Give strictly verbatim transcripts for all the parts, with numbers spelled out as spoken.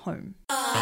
home.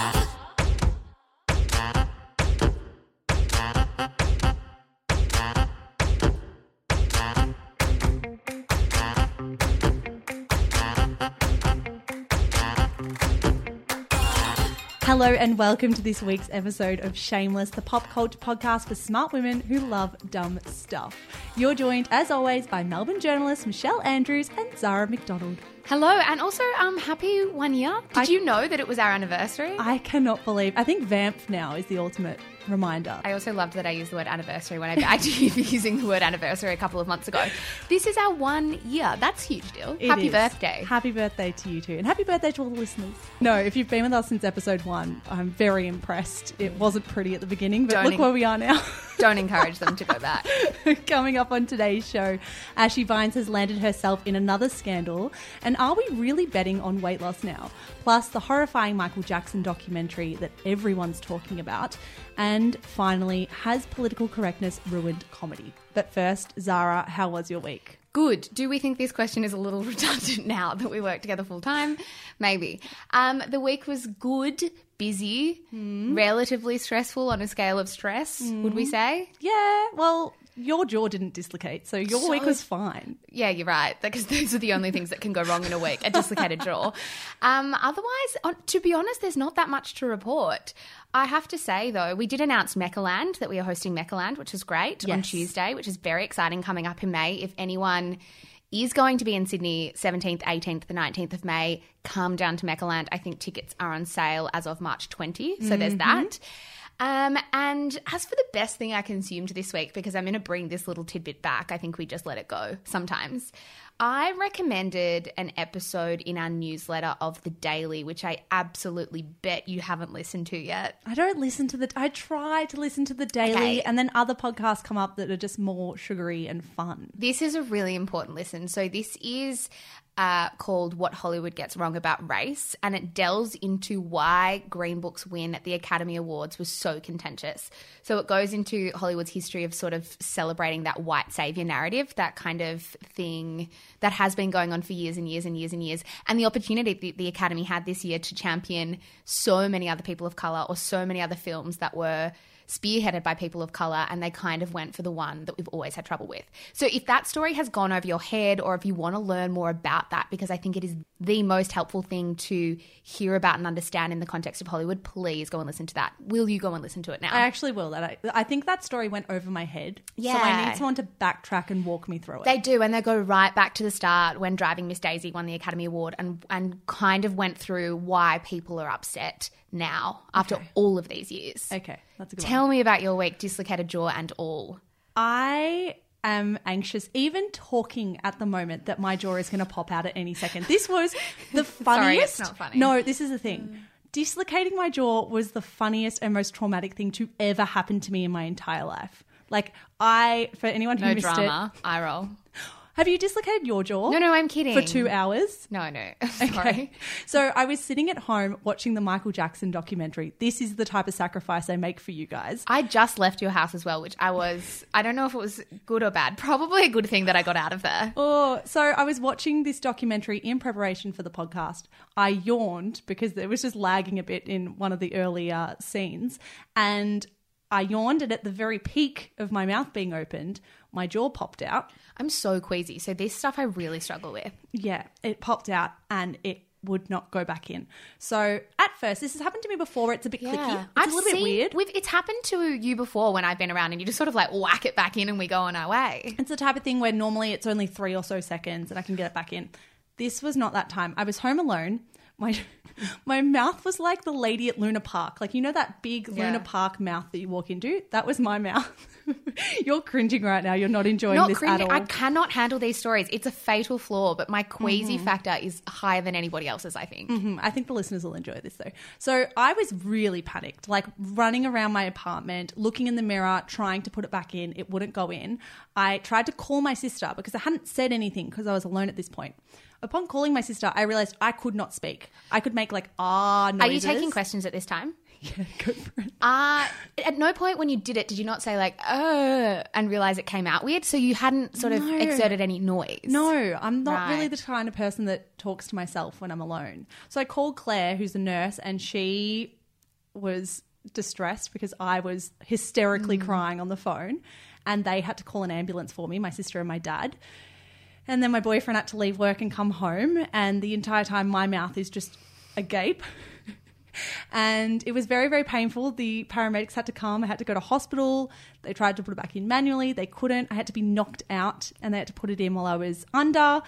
Hello and welcome to this week's episode of Shameless, the pop culture podcast for smart women who love dumb stuff. You're joined, as always, by Melbourne journalist Michelle Andrews and Zara McDonald. Hello, and also um, happy one year. Did I, you know that it was our anniversary? I cannot believe. I think Vamp now is the ultimate reminder. I also loved that I used the word anniversary when I bagged you for using the word anniversary a couple of months ago. This is our one year. That's a huge deal. It happy is. birthday. Happy birthday to you too. And happy birthday to all the listeners. No, if you've been with us since episode one, I'm very impressed. It wasn't pretty at the beginning, but Don't look en- where we are now. Don't encourage them to go back. Coming up on today's show, Ashley Vines has landed herself in another scandal. And are we really betting on weight loss now? Plus the horrifying Michael Jackson documentary that everyone's talking about. And finally, has political correctness ruined comedy? But first, Zara, how was your week? Good. Do we think this question is a little redundant now that we work together full time? Maybe. Um, the week was good, busy, mm. relatively stressful on a scale of stress, mm. would we say? Yeah, well, your jaw didn't dislocate, so your so, week was fine. Yeah, you're right, because those are the only things that can go wrong in a week, a dislocated jaw. Um, otherwise, to be honest, there's not that much to report. I have to say, though, we did announce Mechaland, that we are hosting Mechaland, which is great, yes. on Tuesday, which is very exciting, coming up in May. If anyone is going to be in Sydney seventeenth, eighteenth, the nineteenth of May, come down to Mechaland. I think tickets are on sale as of March twentieth, so mm-hmm. there's that. Um, and as for the best thing I consumed this week, because I'm going to bring this little tidbit back, I think we just let it go sometimes. I recommended an episode in our newsletter of The Daily, which I absolutely bet you haven't listened to yet. I don't listen to the... I try to listen to The Daily, okay. and then other podcasts come up that are just more sugary and fun. This is a really important listen. So this is... Uh, called What Hollywood Gets Wrong About Race, and it delves into why Green Book's win at the Academy Awards was so contentious. So it goes into Hollywood's history of sort of celebrating that white savior narrative, that kind of thing that has been going on for years and years and years and years, and the opportunity the, the Academy had this year to champion so many other people of colour or so many other films that were spearheaded by people of colour, and they kind of went for the one that we've always had trouble with. So if that story has gone over your head, or if you want to learn more about that, because I think it is the most helpful thing to hear about and understand in the context of Hollywood, please go and listen to that. Will you go and listen to it now? I actually will. That I, I think that story went over my head. Yeah. So I need someone to backtrack and walk me through it. They do, and they go right back to the start when Driving Miss Daisy won the Academy Award, and, and kind of went through why people are upset now after okay. all of these years. Okay, that's a good Tell one. me about your week, dislocated jaw and all. I am anxious, even talking at the moment, that my jaw is going to pop out at any second. This was the funniest. Sorry, it's not funny. No, this is the thing. Mm. Dislocating my jaw was the funniest and most traumatic thing to ever happen to me in my entire life. Like, I, for anyone who no missed drama. it. Eye roll. Have you dislocated your jaw? No, no, I'm kidding. For two hours? No, no. Sorry. Okay. So I was sitting at home watching the Michael Jackson documentary. This is the type of sacrifice I make for you guys. I just left your house as well, which I was, I don't know if it was good or bad. Probably a good thing that I got out of there. Oh, so I was watching this documentary in preparation for the podcast. I yawned because it was just lagging a bit in one of the earlier scenes. And I yawned, and at the very peak of my mouth being opened, my jaw popped out. I'm so queasy. So this stuff I really struggle with. Yeah, it popped out and it would not go back in. So at first, this has happened to me before. It's a bit yeah. clicky. It's I've a little seen, bit weird. We've, it's happened to you before when I've been around, and you just sort of like whack it back in and we go on our way. It's the type of thing where normally it's only three or so seconds and I can get it back in. This was not that time. I was home alone. My my mouth was like the lady at Luna Park. Like, you know that big yeah. Luna Park mouth that you walk into? That was my mouth. You're cringing right now. You're not enjoying not this cringing. at all. I cannot handle these stories. It's a fatal flaw, but my queasy mm-hmm. factor is higher than anybody else's, I think. Mm-hmm. I think the listeners will enjoy this though. So I was really panicked, like running around my apartment, looking in the mirror, trying to put it back in. It wouldn't go in. I tried to call my sister because I hadn't said anything because I was alone at this point. Upon calling my sister, I realized I could not speak. I could make like ah noises. Are you taking questions at this time? Yeah, go for it. Uh, at no point when you did it did you not say like, oh, and realize it came out weird? So you hadn't sort of No. exerted any noise? No, I'm not Right. really the kind of person that talks to myself when I'm alone. So I called Claire, who's a nurse, and she was distressed because I was hysterically Mm. crying on the phone, and they had to call an ambulance for me, my sister and my dad. And then my boyfriend had to leave work and come home, and the entire time my mouth is just agape. And it was very, very painful. The paramedics had to come. I had to go to hospital. They tried to put it back in manually. They couldn't. I had to be knocked out, and they had to put it in while I was under.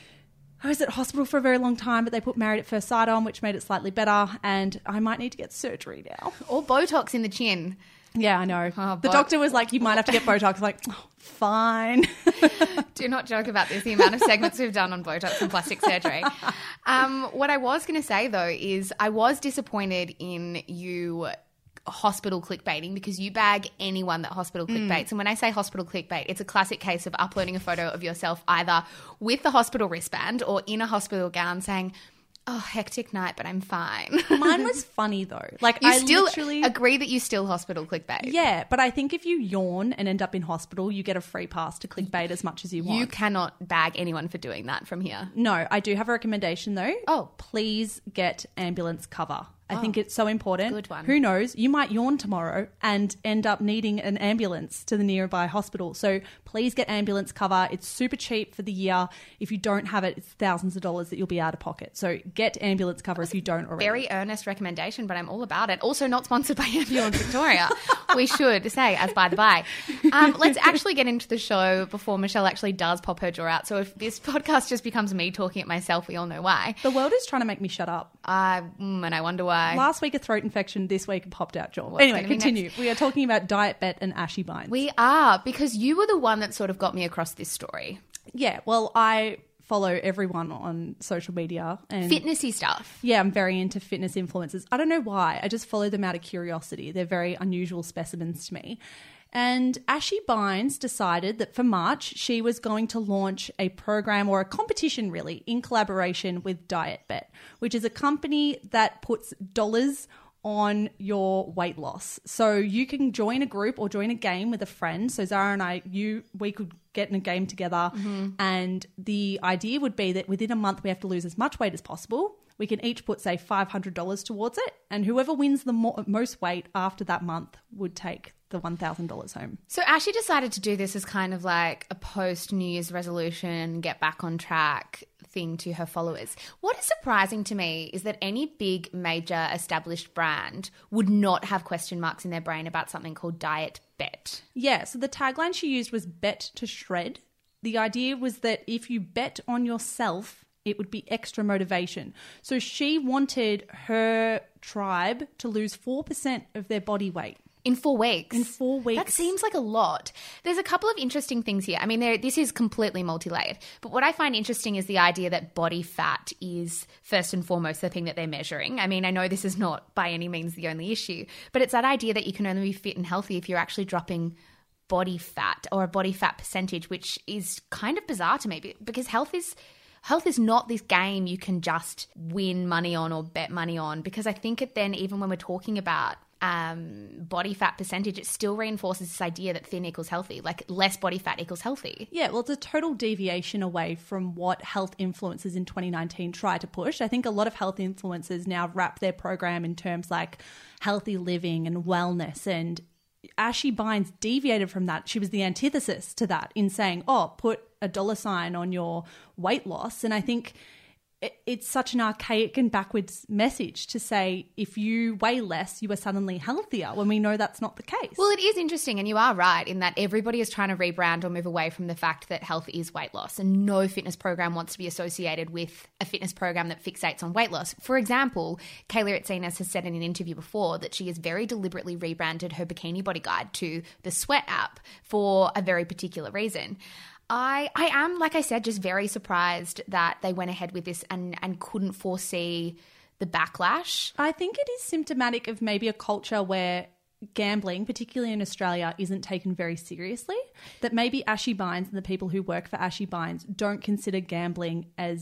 I was at hospital for a very long time, but they put Married at First Sight on, which made it slightly better, and I might need to get surgery now. Or Botox in the chin. Yeah, I know. Oh, the but- doctor was like, you might have to get Botox. I'm like, oh, fine. Do not joke about this, the amount of segments we've done on Botox and plastic surgery. Um, what I was going to say, though, is I was disappointed in you hospital clickbaiting because you bag anyone that hospital clickbaits. And when I say hospital clickbait, it's a classic case of uploading a photo of yourself either with the hospital wristband or in a hospital gown saying, oh, hectic night, but I'm fine. Mine was funny, though. Like, You I still literally... agree that you still hospital clickbait. Yeah, but I think if you yawn and end up in hospital, you get a free pass to clickbait as much as you want. You cannot bag anyone for doing that from here. No, I do have a recommendation though. Oh. Please get ambulance cover. I think it's so important. Good one. Who knows? You might yawn tomorrow and end up needing an ambulance to the nearby hospital. So please get ambulance cover. It's super cheap for the year. If you don't have it, it's thousands of dollars that you'll be out of pocket. So get ambulance cover if you don't already. Very earnest recommendation, but I'm all about it. Also not sponsored by Ambulance Victoria. We should say, as by the by. Um, let's actually get into the show before Michelle actually does pop her jaw out. So if this podcast just becomes me talking at myself, we all know why. The world is trying to make me shut up. Uh, mm, and I wonder why. Last week a throat infection, this week a popped out jaw. What's Anyway, gonna be continue. We are talking about Diet Bet and Ashy Binds. We are, because you were the one that sort of got me across this story. Yeah, well, I follow everyone on social media. And Fitnessy stuff. yeah, I'm very into fitness influencers. I don't know why. I just follow them out of curiosity. They're very unusual specimens to me. And Ashy Binds decided that for March, she was going to launch a program or a competition, really, in collaboration with Diet Bet, which is a company that puts dollars on your weight loss. So you can join a group or join a game with a friend. So Zara and I, you, we could get in a game together. Mm-hmm. And the idea would be that within a month, we have to lose as much weight as possible. We can each put, say, five hundred dollars towards it. And whoever wins the mo- most weight after that month would take the one thousand dollars home. So Ashley decided to do this as kind of like a post New Year's resolution, get back on track thing to her followers. What is surprising to me is that any big, major, established brand would not have question marks in their brain about something called Diet Bet. Yeah, so the tagline she used was bet to shred. The idea was that if you bet on yourself, it would be extra motivation. So she wanted her tribe to lose four percent of their body weight. In four weeks. In four weeks. That seems like a lot. There's a couple of interesting things here. I mean, there, this is completely multi-layered. But what I find interesting is the idea that body fat is first and foremost the thing that they're measuring. I mean, I know this is not by any means the only issue, but it's that idea that you can only be fit and healthy if you're actually dropping body fat or a body fat percentage, which is kind of bizarre to me because health is... Health is not this game you can just win money on or bet money on, because I think it then, even when we're talking about um, body fat percentage, it still reinforces this idea that thin equals healthy, like less body fat equals healthy. Yeah, well, it's a total deviation away from what health influencers in twenty nineteen tried to push. I think a lot of health influencers now wrap their program in terms like healthy living and wellness, and Ashy Binds deviated from that. She was the antithesis to that in saying, oh, put a dollar sign on your weight loss. And I think it, it's such an archaic and backwards message to say if you weigh less, you are suddenly healthier, when we know that's not the case. Well, it is interesting, and you are right in that everybody is trying to rebrand or move away from the fact that health is weight loss, and no fitness program wants to be associated with a fitness program that fixates on weight loss. For example, Kayla Itsinas has said in an interview before that she has very deliberately rebranded her Bikini Body Guide to the Sweat app for a very particular reason. I, I am, like I said, just very surprised that they went ahead with this and, and couldn't foresee the backlash. I think it is symptomatic of maybe a culture where gambling, particularly in Australia, isn't taken very seriously. That maybe Ashy Binds and the people who work for Ashy Binds don't consider gambling as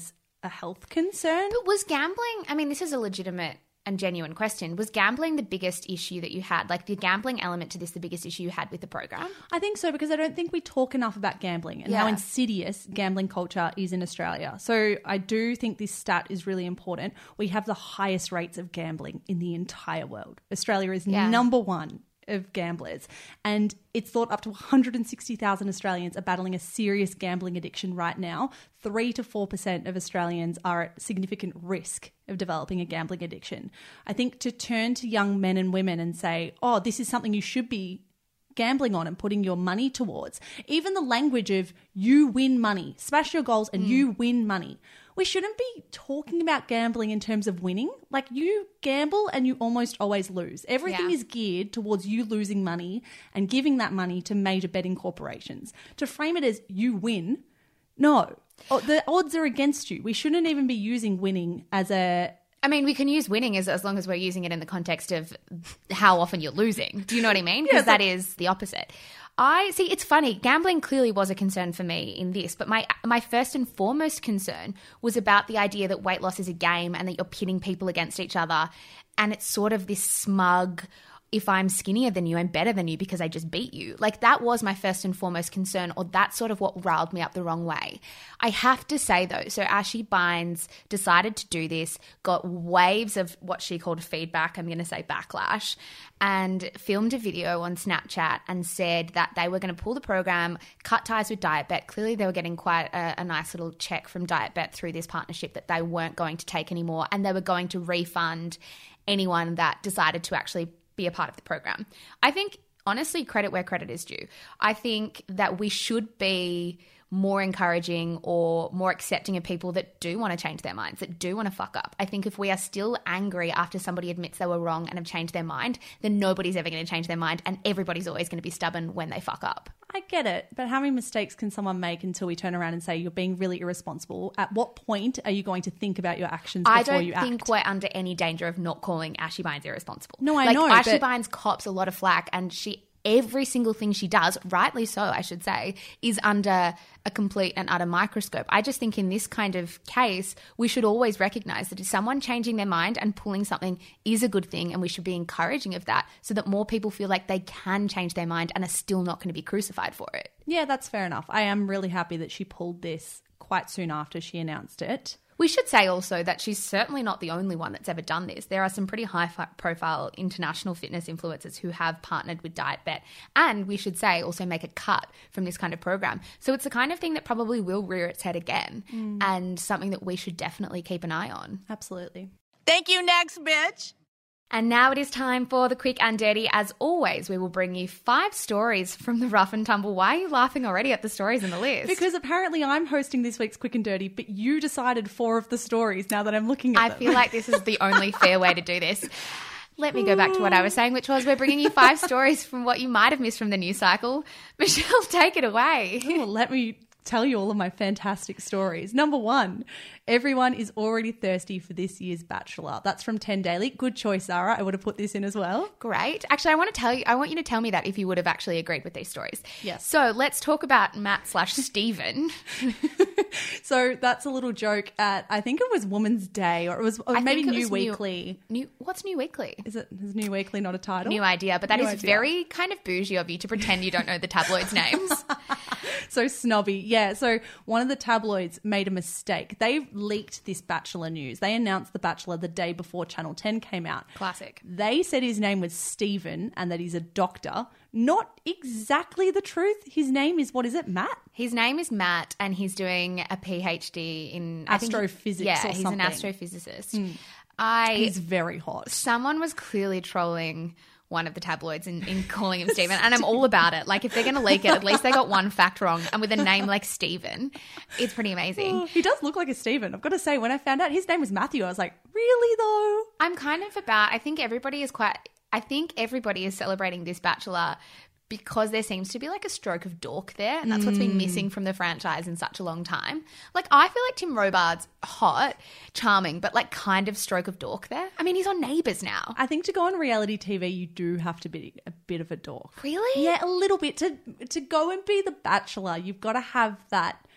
a health concern. But was gambling, I mean, this is a legitimate and genuine question. Was gambling the biggest issue that you had? Like the gambling element to this, the biggest issue you had with the program? I think so, because I don't think we talk enough about gambling and Yeah. how insidious gambling culture is in Australia. So I do think this stat is really important. We have the highest rates of gambling in the entire world. Australia is Yeah. number one of gamblers, and it's thought up to one hundred sixty thousand Australians are battling a serious gambling addiction right now. three to four percent of Australians are at significant risk of developing a gambling addiction. I think to turn to young men and women and say, oh, this is something you should be gambling on and putting your money towards, even the language of you win money, smash your goals and mm. you win money. We shouldn't be talking about gambling in terms of winning. Like, you gamble and you almost always lose. Everything Yeah. is geared towards you losing money and giving that money to major betting corporations. To frame it as you win, no. Oh, the odds are against you. We shouldn't even be using winning as a... I mean, we can use winning as, as long as we're using it in the context of how often you're losing. Do you know what I mean? Because Yeah, that is the opposite. I see. It's funny. Gambling clearly was a concern for me in this, but my my first and foremost concern was about the idea that weight loss is a game and that you're pitting people against each other, and it's sort of this smug, if I'm skinnier than you, I'm better than you because I just beat you. Like, that was my first and foremost concern, or that's sort of what riled me up the wrong way. I have to say, though, so Ashi Bynes decided to do this, got waves of what she called feedback, I'm going to say backlash, and filmed a video on Snapchat and said that they were going to pull the program, cut ties with DietBet. Clearly, they were getting quite a, a nice little check from DietBet through this partnership that they weren't going to take anymore, and they were going to refund anyone that decided to actually be a part of the program. I think, honestly, credit where credit is due. I think that we should be more encouraging or more accepting of people that do want to change their minds, that do want to fuck up. I think if we are still angry after somebody admits they were wrong and have changed their mind, then nobody's ever going to change their mind, and everybody's always going to be stubborn when they fuck up. I get it, but how many mistakes can someone make until we turn around and say you're being really irresponsible? At what point are you going to think about your actions before I don't you act? think we're under any danger of not calling Ashi Bynes irresponsible. No, I like, know, Ashi but- Bynes cops a lot of flack, and she every single thing she does, rightly so, I should say, is under a complete and utter microscope. I just think in this kind of case, we should always recognize that if someone changing their mind and pulling something is a good thing, and we should be encouraging of that so that more people feel like they can change their mind and are still not going to be crucified for it. Yeah, that's fair enough. I am really happy that she pulled this quite soon after she announced it. We should say also that she's certainly not the only one that's ever done this. There are some pretty high-profile international fitness influencers who have partnered with DietBet, and we should say also make a cut from this kind of program. So it's the kind of thing that probably will rear its head again, mm. and something that we should definitely keep an eye on. Absolutely. Thank you, next, bitch. And now it is time for the quick and dirty. As always, we will bring you five stories from the rough and tumble. Why are you laughing already at the stories in the list? Because apparently I'm hosting this week's quick and dirty, but you decided four of the stories now that I'm looking at I them. feel like this is the only fair way to do this. Let me go back to what I was saying, which was we're bringing you five stories from what you might have missed from the news cycle. Michelle, take it away. Ooh, let me tell you all of my fantastic stories. Number one, everyone is already thirsty for this year's Bachelor. That's from ten Daily. Good choice, Zara. I would have put this in as well. Great. Actually, I want to tell you, I want you to tell me that if you would have actually agreed with these stories. Yes. So let's talk about Matt slash Stephen. So that's a little joke at, I think it was Woman's Day, or it was or I maybe think it New was Weekly. New, new, what's New Weekly? Is it is New Weekly not a title? New idea, but that New is idea. very kind of bougie of you to pretend you don't know the tabloids' names. So snobby. Yeah. So one of the tabloids made a mistake. They leaked this Bachelor news. They announced the Bachelor the day before Channel ten came out. Classic. They said his name was Stephen and that he's a doctor. Not exactly the truth. His name is, what is it, Matt? His name is Matt, and he's doing a PhD in I think- Astrophysics Yeah, or he's something. an astrophysicist. I He's very hot. someone was clearly trolling one of the tabloids in, in calling him Stephen, and I'm all about it. Like, if they're going to leak it, at least they got one fact wrong, and with a name like Stephen, it's pretty amazing. He does look like a Stephen. I've got to say, when I found out his name was Matthew, I was like, really though? I'm kind of about, I think everybody is quite, I think everybody is celebrating this Bachelor because there seems to be like a stroke of dork there, and that's what's been missing from the franchise in such a long time. Like, I feel like Tim Robards hot, charming, but like kind of stroke of dork there. I mean, he's on Neighbours now. I think to go on reality T V, you do have to be a bit of a dork. Really? Yeah, a little bit. To to go and be the Bachelor, you've got to have that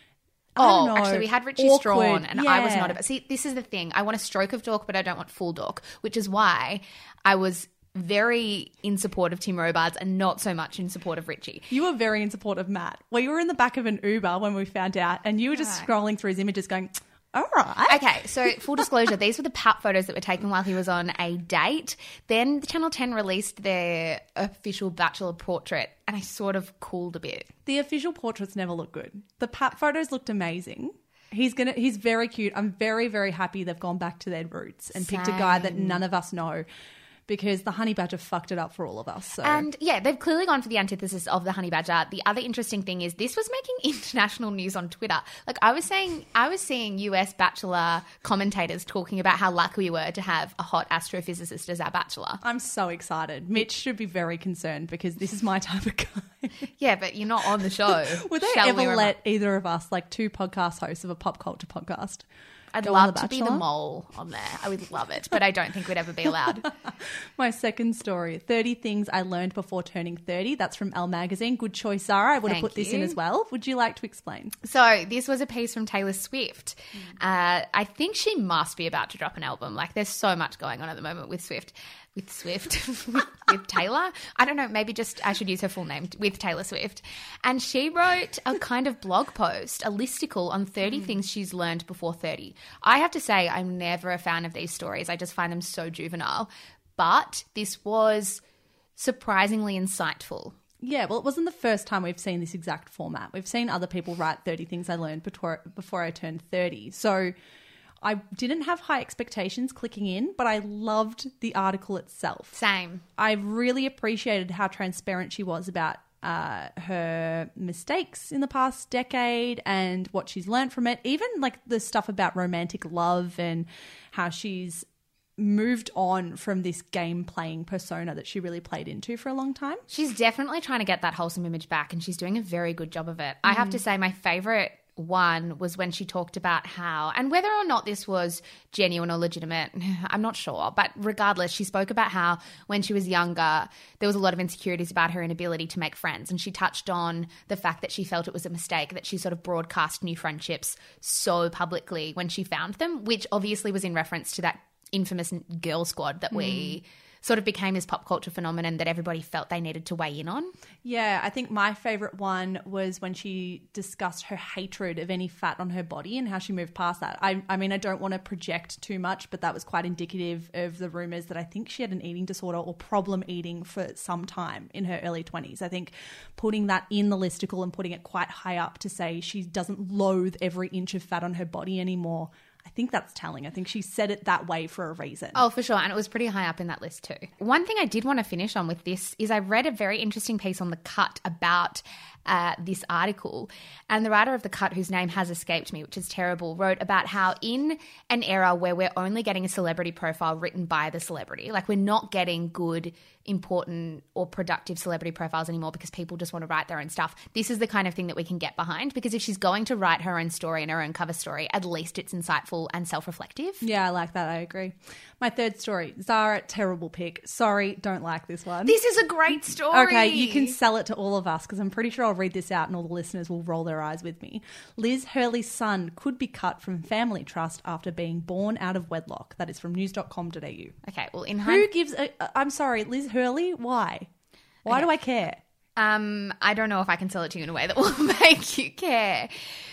I don't Oh, know, actually, we had Richie awkward. Strawn, and I was Yeah. not about. See, this is the thing. I want a stroke of dork, but I don't want full dork, which is why I was very in support of Tim Robards and not so much in support of Richie. You were very in support of Matt. Well, you were in the back of an Uber when we found out, and you were just Right. scrolling through his images going, all right. Okay, so full disclosure, these were the pat photos that were taken while he was on a date. Then Channel ten released their official Bachelor portrait, and I sort of cooled a bit. The official portraits never look good. The Pat photos looked amazing. He's gonna. He's very cute. I'm very, very happy they've gone back to their roots and picked a guy that Same. none of us know, because the Honey Badger fucked it up for all of us. So. And yeah, they've clearly gone for the antithesis of the Honey Badger. The other interesting thing is this was making international news on Twitter. Like I was saying, I was seeing U S Bachelor commentators talking about how lucky we were to have a hot astrophysicist as our Bachelor. I'm so excited. Mitch should be very concerned because this is my type of guy. Yeah, but you're not on the show. Would they Shall we ever remind- let either of us, like two podcast hosts of a pop culture podcast, I'd go on love The to be the Bachelor? mole on there. I would love it, but I don't think we'd ever be allowed. My second story, thirty things I learned before turning thirty. That's from Elle Magazine. Good choice, Zara. I would have Thank put this in you. as well. Would you like to explain? So this was a piece from Taylor Swift. Uh, I think she must be about to drop an album. Like there's so much going on at the moment with Swift. With Swift, with, with Taylor. I don't know, maybe just I should use her full name, with Taylor Swift. And she wrote a kind of blog post, a listicle on thirty things she's learned before thirty. I have to say I'm never a fan of these stories. I just find them so juvenile. But this was surprisingly insightful. Yeah, well, it wasn't the first time we've seen this exact format. We've seen other people write thirty things I learned before, before I turned thirty. So I didn't have high expectations clicking in, but I loved the article itself. Same. I really appreciated how transparent she was about uh, her mistakes in the past decade and what she's learned from it. Even like the stuff about romantic love and how she's moved on from this game playing persona that she really played into for a long time. She's definitely trying to get that wholesome image back, and she's doing a very good job of it. I have to say my favorite one was when she talked about how, and whether or not this was genuine or legitimate, I'm not sure, but regardless, she spoke about how when she was younger, there was a lot of insecurities about her inability to make friends, and she touched on the fact that she felt it was a mistake that she sort of broadcast new friendships so publicly when she found them, which obviously was in reference to that infamous Girl Squad that we sort of became this pop culture phenomenon that everybody felt they needed to weigh in on. Yeah, I think my favorite one was when she discussed her hatred of any fat on her body and how she moved past that. I, I mean, I don't want to project too much, but that was quite indicative of the rumors that I think she had an eating disorder or problem eating for some time in her early twenties. I think putting that in the listicle and putting it quite high up to say she doesn't loathe every inch of fat on her body anymore, I think that's telling. I think she said it that way for a reason. Oh, for sure. And it was pretty high up in that list too. One thing I did want to finish on with this is I read a very interesting piece on The Cut about uh, this article. And the writer of The Cut, whose name has escaped me, which is terrible, wrote about how in an era where we're only getting a celebrity profile written by the celebrity, like we're not getting good, important or productive celebrity profiles anymore because people just want to write their own stuff. This is the kind of thing that we can get behind, because if she's going to write her own story and her own cover story, at least it's insightful and self-reflective. Yeah, I like that. I agree. My third story, Zara, terrible pick. Sorry, don't like this one. This is a great story. Okay, you can sell it to all of us because I'm pretty sure I'll read this out and all the listeners will roll their eyes with me. Liz Hurley's son could be cut from family trust after being born out of wedlock. That is from news dot com dot a u. Okay, well, in Who hind- gives a, I'm sorry, Liz Hurley? Why? Why Okay. do I care? Um, I don't know if I can sell it to you in a way that will make you care.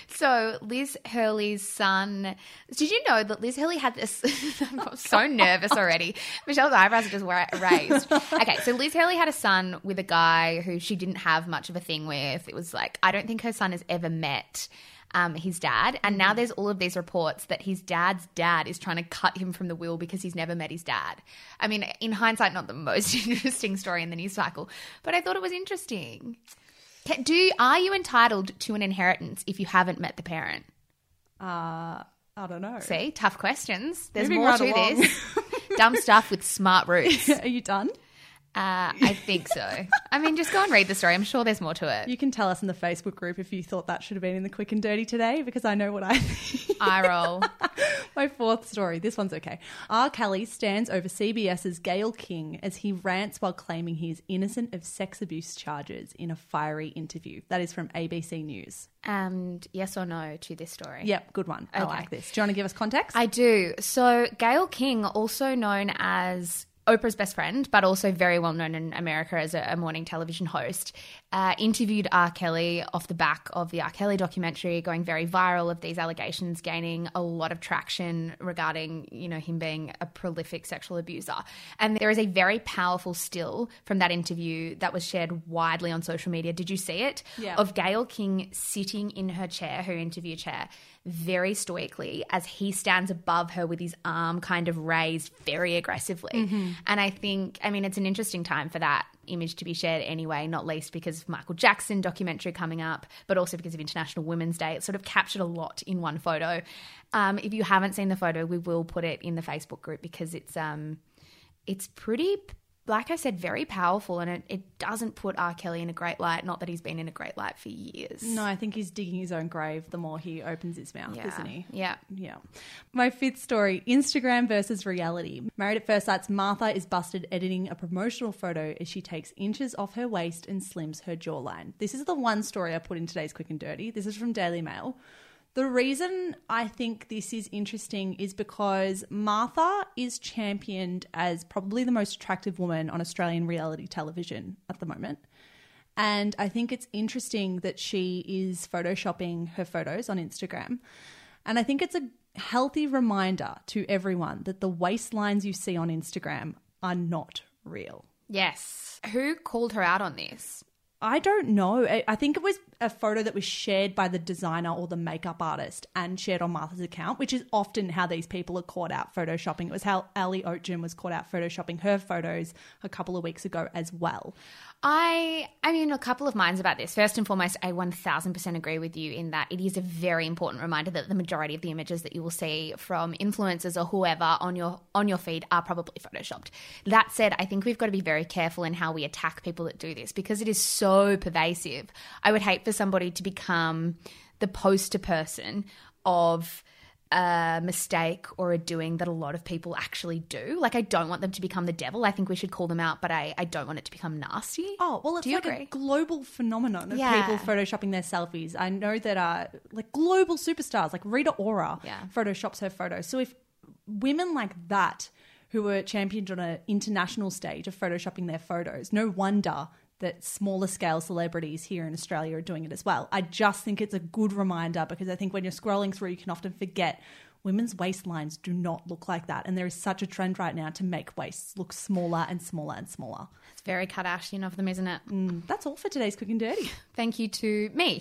So Liz Hurley's son, did you know that Liz Hurley had this, I'm so nervous already. Michelle's eyebrows are just wa- raised. Okay, so Liz Hurley had a son with a guy who she didn't have much of a thing with. It was like, I don't think her son has ever met um, his dad. And now there's all of these reports that his dad's dad is trying to cut him from the will because he's never met his dad. I mean, in hindsight, not the most interesting story in the news cycle, but I thought it was interesting. Ca- Do Are you entitled to an inheritance if you haven't met the parent? Uh, I don't know. See, tough questions. There's Moving more right to along. this. Dumb stuff with smart roots. Are you done? Uh, I think so. I mean, just go and read the story. I'm sure there's more to it. You can tell us in the Facebook group if you thought that should have been in the Quick and Dirty today, because I know what I think. Eye roll. My fourth story. This one's okay. R. Kelly stands over CBS's Gayle King as he rants while claiming he is innocent of sex abuse charges in a fiery interview. That is from A B C News. And yes or no to this story? Yep, good one. I Okay. like this. Do you want to give us context? I do. So Gayle King, also known as Oprah's best friend, but also very well known in America as a, a morning television host, uh, interviewed R. Kelly off the back of the R. Kelly documentary, going very viral, of these allegations gaining a lot of traction regarding, you know, him being a prolific sexual abuser. And there is a very powerful still from that interview that was shared widely on social media. Did you see it? Yeah. Of Gayle King sitting in her chair, her interview chair, very stoically as he stands above her with his arm kind of raised very aggressively. Mm-hmm. And I think, I mean, it's an interesting time for that image to be shared anyway, not least because of Michael Jackson documentary coming up, but also because of International Women's Day. It sort of captured a lot in one photo. Um, if you haven't seen the photo, we will put it in the Facebook group because it's um, it's pretty, like I said, very powerful, and it, it doesn't put R. Kelly in a great light. Not that he's been in a great light for years. No, I think he's digging his own grave the more he opens his mouth, Yeah. isn't he? Yeah. Yeah. My fifth story, Instagram versus reality. Married at First Sight's Martha is busted editing a promotional photo as she takes inches off her waist and slims her jawline. This is the one story I put in today's Quick and Dirty. This is from Daily Mail. The reason I think this is interesting is because Martha is championed as probably the most attractive woman on Australian reality television at the moment. And I think it's interesting that she is photoshopping her photos on Instagram. And I think it's a healthy reminder to everyone that the waistlines you see on Instagram are not real. Yes. Who called her out on this? I don't know. I I think it was a photo that was shared by the designer or the makeup artist and shared on Martha's account, which is often how these people are caught out photoshopping. It was how Ali Oetjen was caught out photoshopping her photos a couple of weeks ago as well. I I mean, a couple of minds about this. First and foremost, I one thousand percent agree with you in that it is a very important reminder that the majority of the images that you will see from influencers or whoever on your on your feed are probably photoshopped. That said, I think we've got to be very careful in how we attack people that do this because it is so pervasive. I would hate for somebody to become the poster person of a mistake or a doing that a lot of people actually do. Like, I don't want them to become the devil. I think we should call them out, but I, I don't want it to become nasty. Oh, well, it's Do you like agree? a global phenomenon of Yeah. people photoshopping their selfies. I know that uh, like global superstars, like Rita Ora, Yeah. photoshops her photos. So if women like that who were championed on an international stage are photoshopping their photos, no wonder that smaller scale celebrities here in Australia are doing it as well. I just think it's a good reminder because I think when you're scrolling through, you can often forget women's waistlines do not look like that. And there is such a trend right now to make waists look smaller and smaller and smaller. It's very Kardashian of them, isn't it? Mm, that's all for today's Quick and Dirty. Thank you to me.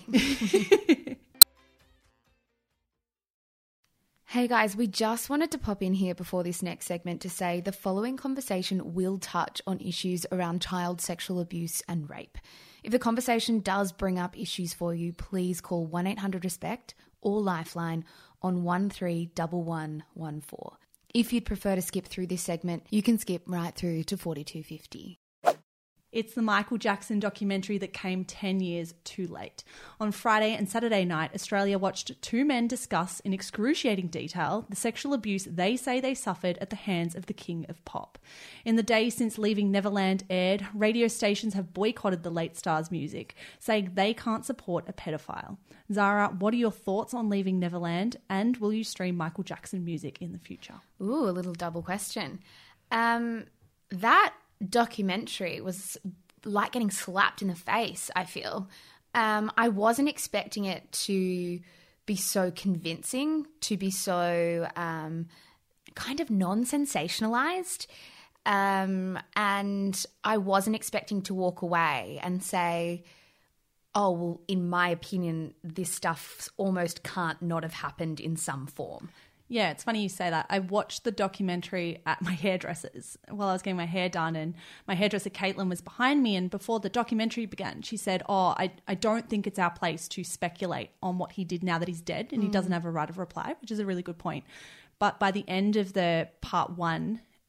Hey guys, we just wanted to pop in here before this next segment to say the following conversation will touch on issues around child sexual abuse and rape. If the conversation does bring up issues for you, please call one eight hundred RESPECT or Lifeline on one three one one one four. If you'd prefer to skip through this segment, you can skip right through to forty-two fifty. It's the Michael Jackson documentary that came ten years too late. On Friday and Saturday night, Australia watched two men discuss in excruciating detail the sexual abuse they say they suffered at the hands of the King of Pop. In the days since Leaving Neverland aired, radio stations have boycotted the late star's music, saying they can't support a pedophile. Zara, what are your thoughts on Leaving Neverland, and will you stream Michael Jackson music in the future? Ooh, a little double question. Um, that documentary was like getting slapped in the face, I feel. Um, I wasn't expecting it to be so convincing, to be so um, kind of non-sensationalized. Um, and I wasn't expecting to walk away and say, oh, well, in my opinion, this stuff almost can't not have happened in some form. Yeah, it's funny you say that. I watched the documentary at my hairdresser's while I was getting my hair done, and my hairdresser Caitlin was behind me, and before the documentary began, she said, oh, I, I don't think it's our place to speculate on what he did now that he's dead and mm. he doesn't have a right of reply, which is a really good point. But by the end of the part one,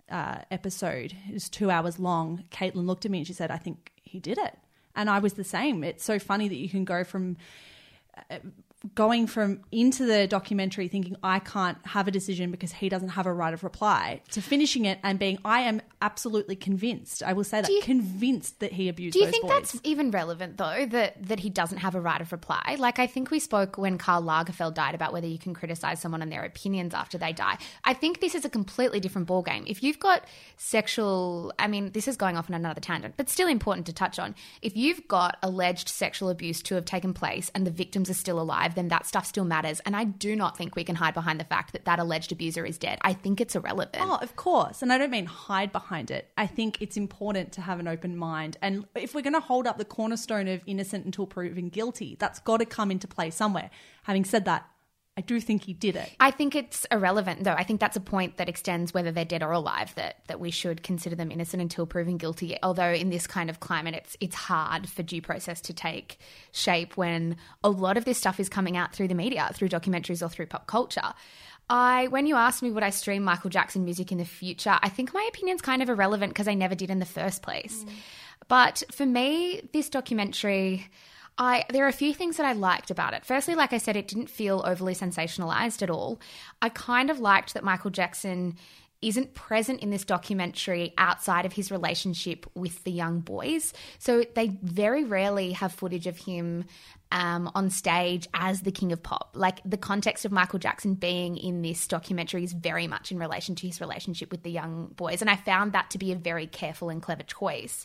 uh, episode, it was two hours long, Caitlin looked at me and she said, I think he did it. And I was the same. It's so funny that you can go from uh, going from into the documentary thinking I can't have a decision because he doesn't have a right of reply to finishing it and being, I am absolutely convinced, I will say that, you, convinced that he abused those boys. Do you think that's even relevant though, that, that he doesn't have a right of reply? Like I think we spoke when Karl Lagerfeld died about whether you can criticize someone and their opinions after they die. I think this is a completely different ballgame. If you've got sexual, I mean, this is going off on another tangent, but still important to touch on. If you've got alleged sexual abuse to have taken place and the victims are still alive, then that stuff still matters. And I do not think we can hide behind the fact that that alleged abuser is dead. I think it's irrelevant. Oh, of course. And I don't mean hide behind it. I think it's important to have an open mind. And if we're going to hold up the cornerstone of innocent until proven guilty, that's got to come into play somewhere. Having said that, I do think he did it. I think it's irrelevant, though. I think that's a point that extends whether they're dead or alive, that that we should consider them innocent until proven guilty. Although in this kind of climate, it's it's hard for due process to take shape when a lot of this stuff is coming out through the media, through documentaries or through pop culture. I, when you asked me would I stream Michael Jackson music in the future, I think my opinion's kind of irrelevant because I never did in the first place. Mm. But for me, this documentary... I, there are a few things that I liked about it. Firstly, like I said, it didn't feel overly sensationalized at all. I kind of liked that Michael Jackson isn't present in this documentary outside of his relationship with the young boys. So they very rarely have footage of him um, on stage as the king of pop. Like the context of Michael Jackson being in this documentary is very much in relation to his relationship with the young boys. And I found that to be a very careful and clever choice.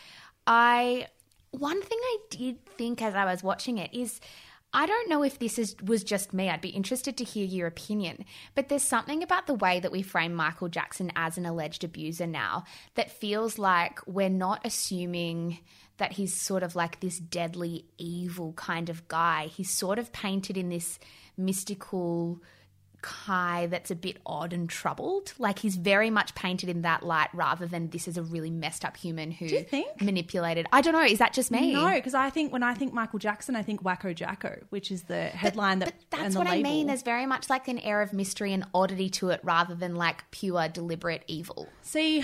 I... One thing I did think as I was watching it is, I don't know if this is was just me. I'd be interested to hear your opinion. But there's something about the way that we frame Michael Jackson as an alleged abuser now that feels like we're not assuming that he's sort of like this deadly, evil kind of guy. He's sort of painted in this mystical guy that's a bit odd and troubled. Like he's very much painted in that light rather than this is a really messed up human who Do you think? manipulated. I don't know. Is that just me? No, because I think when I think Michael Jackson, I think Wacko Jacko, which is the headline but, that but that's and the what label. I mean. There's very much like an air of mystery and oddity to it rather than like pure deliberate evil. See,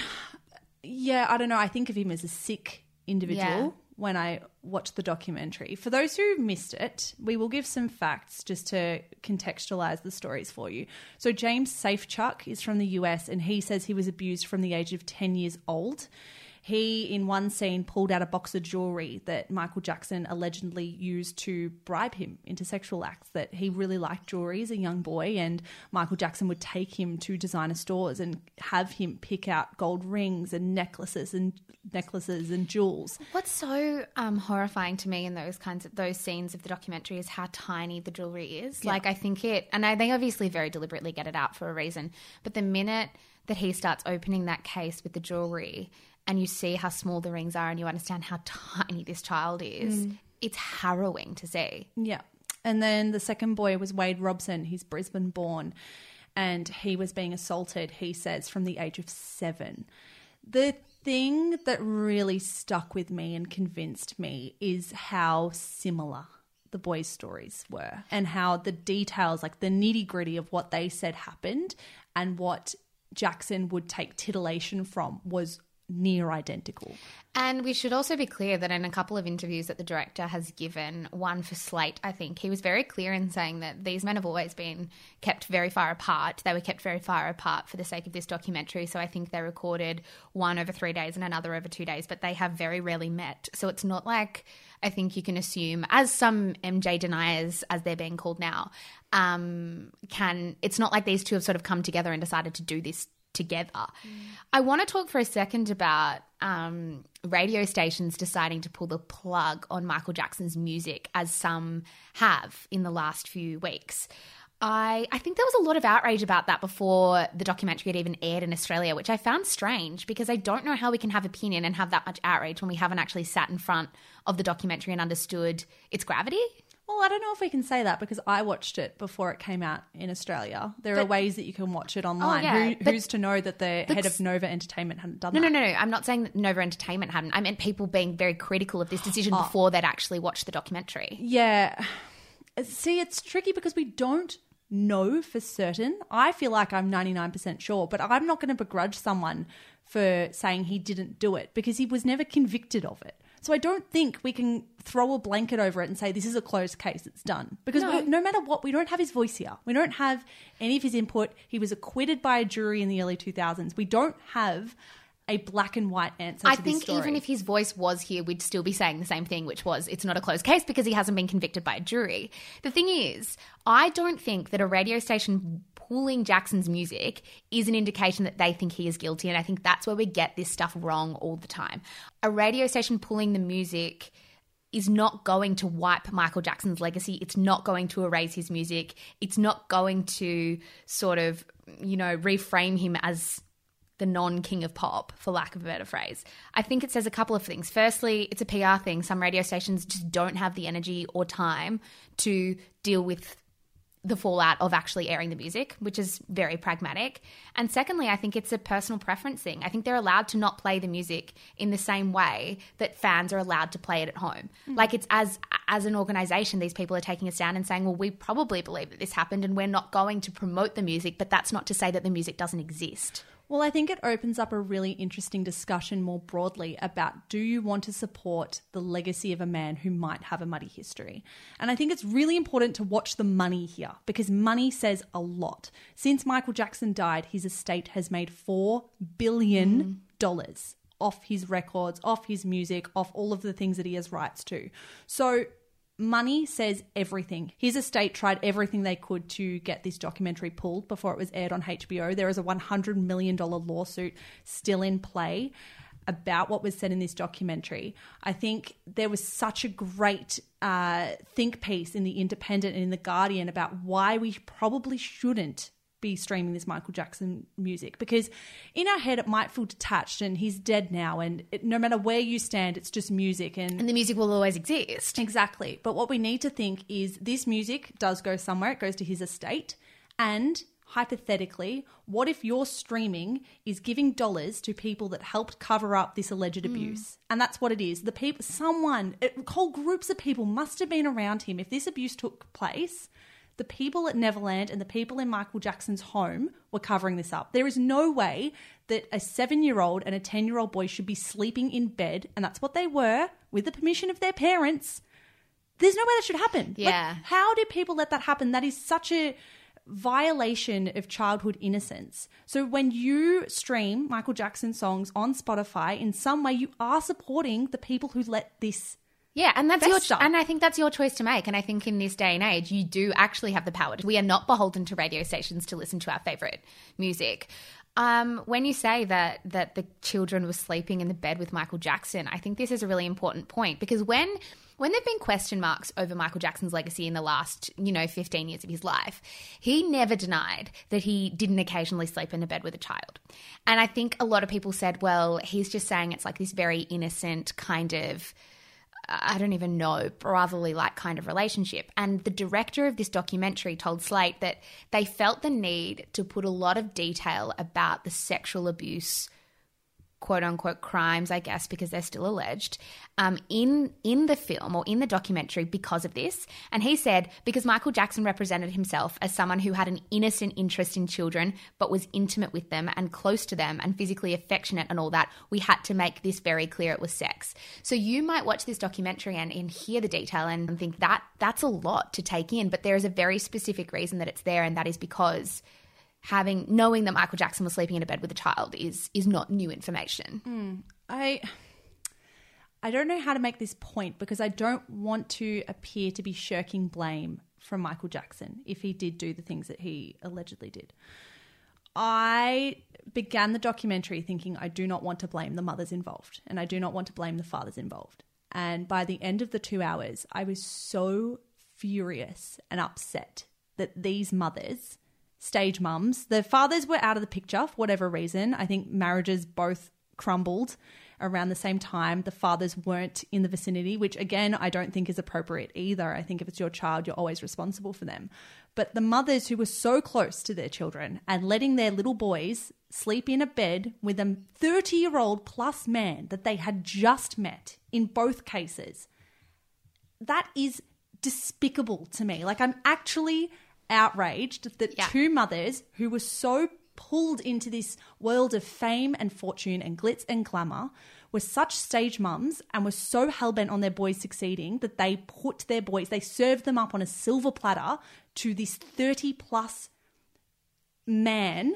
yeah, I don't know. I think of him as a sick individual. Yeah. When I watched the documentary. For those who missed it, we will give some facts just to contextualize the stories for you. So James Safechuck is from the U S and he says he was abused from the age of ten years old. He, in one scene, pulled out a box of jewelry that Michael Jackson allegedly used to bribe him into sexual acts, that he really liked jewelry as a young boy, and Michael Jackson would take him to designer stores and have him pick out gold rings and necklaces and necklaces and jewels. What's so um, horrifying to me in those kinds of those scenes of the documentary is how tiny the jewelry is. Yeah. Like I think it, and I, they obviously very deliberately get it out for a reason, but the minute that he starts opening that case with the jewelry and you see how small the rings are and you understand how tiny this child is, mm. it's harrowing to see. Yeah. And then the second boy was Wade Robson. He's Brisbane born and he was being assaulted, he says, from the age of seven. The thing that really stuck with me and convinced me is how similar the boys' stories were and how the details, like the nitty-gritty of what they said happened and what Jackson would take titillation from was near identical. And we should also be clear that in a couple of interviews that the director has given, one for Slate, I think, he was very clear in saying that these men have always been kept very far apart. They were kept very far apart for the sake of this documentary. So I think they recorded one over three days and another over two days, but they have very rarely met. So it's not like I think you can assume, as some M J deniers, as they're being called now, um, can, it's not like these two have sort of come together and decided to do this together. Mm. I want to talk for a second about um, radio stations deciding to pull the plug on Michael Jackson's music, as some have in the last few weeks. I, I think there was a lot of outrage about that before the documentary had even aired in Australia, which I found strange because I don't know how we can have opinion and have that much outrage when we haven't actually sat in front of the documentary and understood its gravity. Well, I don't know if we can say that because I watched it before it came out in Australia. There but, are ways that you can watch it online. Oh, yeah, Who, who's to know that the looks, head of Nova Entertainment hadn't done no, that? No, no, no. I'm not saying that Nova Entertainment hadn't. I meant people being very critical of this decision oh. before they'd actually watched the documentary. Yeah. See, it's tricky because we don't know for certain. I feel like I'm ninety-nine percent sure, but I'm not going to begrudge someone for saying he didn't do it because he was never convicted of it. So I don't think we can throw a blanket over it and say this is a closed case, it's done. Because No. we, no matter what, we don't have his voice here. We don't have any of his input. He was acquitted by a jury in the early two thousands. We don't have a black and white answer I to think this story. even if his voice was here, we'd still be saying the same thing, which was it's not a closed case because he hasn't been convicted by a jury. The thing is, I don't think that a radio station pulling Jackson's music is an indication that they think he is guilty, and I think that's where we get this stuff wrong all the time. A radio station pulling the music is not going to wipe Michael Jackson's legacy. It's not going to erase his music. It's not going to sort of, you know, reframe him as the non-king of pop, for lack of a better phrase. I think it says a couple of things. Firstly, it's a P R thing. Some radio stations just don't have the energy or time to deal with the fallout of actually airing the music, which is very pragmatic. And secondly, I think it's a personal preference thing. I think they're allowed to not play the music in the same way that fans are allowed to play it at home. Mm. Like it's as as an organisation, these people are taking a stand and saying, well, we probably believe that this happened and we're not going to promote the music, but that's not to say that the music doesn't exist. Well, I think it opens up a really interesting discussion more broadly about, do you want to support the legacy of a man who might have a muddy history? And I think it's really important to watch the money here because money says a lot. Since Michael Jackson died, his estate has made four billion dollars mm. off his records, off his music, off all of the things that he has rights to. So money says everything. His estate tried everything they could to get this documentary pulled before it was aired on H B O. There is a one hundred million dollars lawsuit still in play about what was said in this documentary. I think there was such a great uh, think piece in The Independent and in The Guardian about why we probably shouldn't be streaming this Michael Jackson music, because in our head it might feel detached and he's dead now, and it, no matter where you stand, it's just music, and and the music will always exist. Exactly. But what we need to think is this music does go somewhere. It goes to his estate, and hypothetically, what if your streaming is giving dollars to people that helped cover up this alleged mm. abuse? And that's what it is. The people, someone, it, whole groups of people must have been around him if this abuse took place. The people at Neverland and the people in Michael Jackson's home were covering this up. There is no way that a seven-year-old and a ten-year-old boy should be sleeping in bed, and that's what they were, with the permission of their parents. There's no way that should happen. Yeah. Like, how did people let that happen? That is such a violation of childhood innocence. So when you stream Michael Jackson songs on Spotify, in some way you are supporting the people who let this Yeah, and that's Fester. your and I think that's your choice to make. And I think in this day and age, you do actually have the power. We are not beholden to radio stations to listen to our favorite music. Um, when you say that that the children were sleeping in the bed with Michael Jackson, I think this is a really important point, because when when there've been question marks over Michael Jackson's legacy in the last, you know, fifteen years of his life, he never denied that he didn't occasionally sleep in a bed with a child. And I think a lot of people said, well, he's just saying it's like this very innocent kind of, I don't even know, brotherly like kind of relationship. And the director of this documentary told Slate that they felt the need to put a lot of detail about the sexual abuse, quote unquote crimes, I guess, because they're still alleged, um, in in the film or in the documentary because of this. And he said, because Michael Jackson represented himself as someone who had an innocent interest in children, but was intimate with them and close to them and physically affectionate and all that, we had to make this very clear it was sex. So you might watch this documentary and, and hear the detail and think that that's a lot to take in, but there is a very specific reason that it's there, and that is because having knowing that Michael Jackson was sleeping in a bed with a child is is not new information. Mm, I I don't know how to make this point, because I don't want to appear to be shirking blame from Michael Jackson if he did do the things that he allegedly did. I began the documentary thinking I do not want to blame the mothers involved, and I do not want to blame the fathers involved. And by the end of the two hours, I was so furious and upset that these mothers, stage mums, the fathers were out of the picture for whatever reason. I think marriages both crumbled around the same time. The fathers weren't in the vicinity, which again, I don't think is appropriate either. I think if it's your child, you're always responsible for them. But the mothers who were so close to their children and letting their little boys sleep in a bed with a thirty-year-old plus man that they had just met in both cases, that is despicable to me. Like, I'm actually outraged that Yeah. two mothers who were so pulled into this world of fame and fortune and glitz and glamour were such stage mums and were so hell-bent on their boys succeeding that they put their boys, they served them up on a silver platter to this thirty-plus man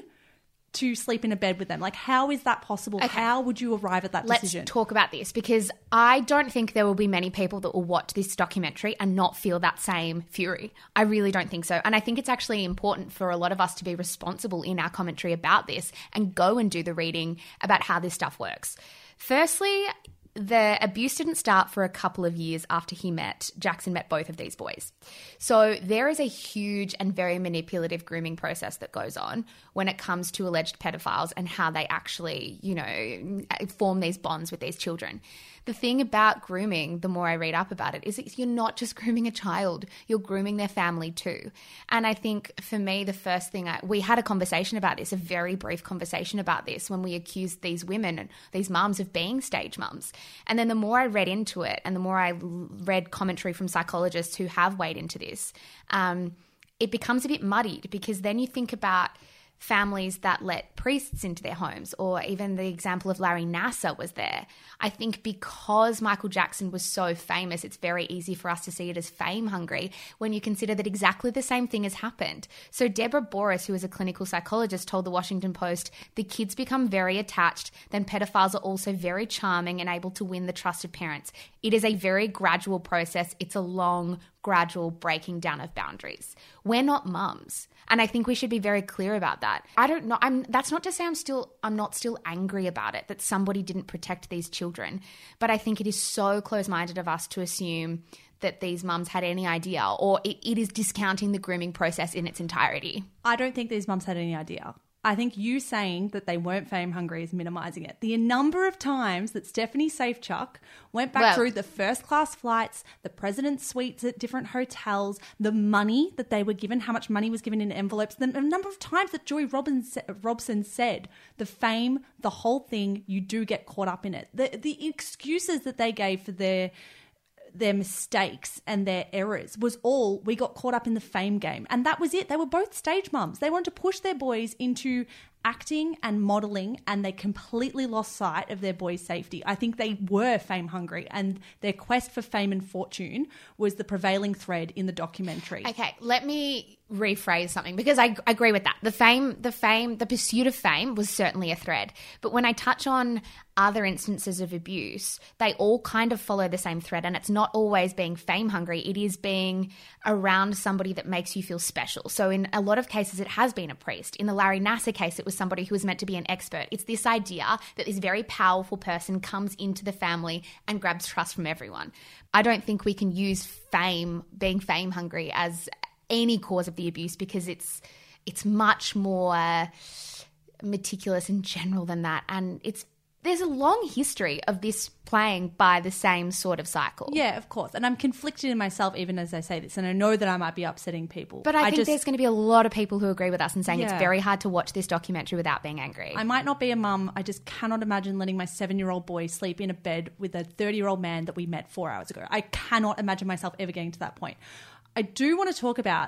to sleep in a bed with them. Like, how is that possible? Okay. How would you arrive at that Let's decision? talk about this, because I don't think there will be many people that will watch this documentary and not feel that same fury. I really don't think so. And I think it's actually important for a lot of us to be responsible in our commentary about this and go and do the reading about how this stuff works. Firstly, the abuse didn't start for a couple of years after he met, Jackson met both of these boys. So there is a huge and very manipulative grooming process that goes on when it comes to alleged pedophiles and how they actually, you know, form these bonds with these children. The thing about grooming, the more I read up about it, is that you're not just grooming a child, you're grooming their family too. And I think for me, the first thing, I, we had a conversation about this, a very brief conversation about this when we accused these women and these mums of being stage mums. And then the more I read into it and the more I read commentary from psychologists who have weighed into this, um, it becomes a bit muddied, because then you think about families that let priests into their homes, or even the example of Larry Nassar was there. I think because Michael Jackson was so famous, it's very easy for us to see it as fame hungry when you consider that exactly the same thing has happened. So Deborah Boris, who is a clinical psychologist, told the Washington Post, the kids become very attached, then pedophiles are also very charming and able to win the trust of parents. It is a very gradual process. It's a long, gradual breaking down of boundaries. We're not mums. And I think we should be very clear about that. I don't know. I'm, that's not to say I'm still, I'm not still angry about it, that somebody didn't protect these children. But I think it is so close-minded of us to assume that these mums had any idea, or it, it is discounting the grooming process in its entirety. I don't think these mums had any idea. I think you saying that they weren't fame hungry is minimising it. The number of times that Stephanie Safechuck went back Well- through the first class flights, the president's suites at different hotels, the money that they were given, how much money was given in envelopes, the number of times that Joy Robbins, Robson said the fame, the whole thing, you do get caught up in it. The, the excuses that they gave for their their mistakes and their errors was all, we got caught up in the fame game. And that was it. They were both stage mums. They wanted to push their boys into acting and modelling, and they completely lost sight of their boys' safety. I think they were fame hungry, and their quest for fame and fortune was the prevailing thread in the documentary. Okay, let me rephrase something, because I, I agree with that. The fame, the fame, the pursuit of fame was certainly a thread. But when I touch on other instances of abuse, they all kind of follow the same thread, and it's not always being fame hungry. It is being around somebody that makes you feel special. So in a lot of cases, it has been a priest. In the Larry Nassar case, it was somebody who was meant to be an expert. It's this idea that this very powerful person comes into the family and grabs trust from everyone. I don't think we can use fame, being fame hungry, as any cause of the abuse, because it's it's much more meticulous and general than that. And it's there's a long history of this playing by the same sort of cycle. Yeah, of course. And I'm conflicted in myself even as I say this, and I know that I might be upsetting people. But I, I think just, there's going to be a lot of people who agree with us and saying Yeah. it's very hard to watch this documentary without being angry. I might not be a mum. I just cannot imagine letting my seven-year-old boy sleep in a bed with a thirty-year-old man that we met four hours ago. I cannot imagine myself ever getting to that point. I do want to talk about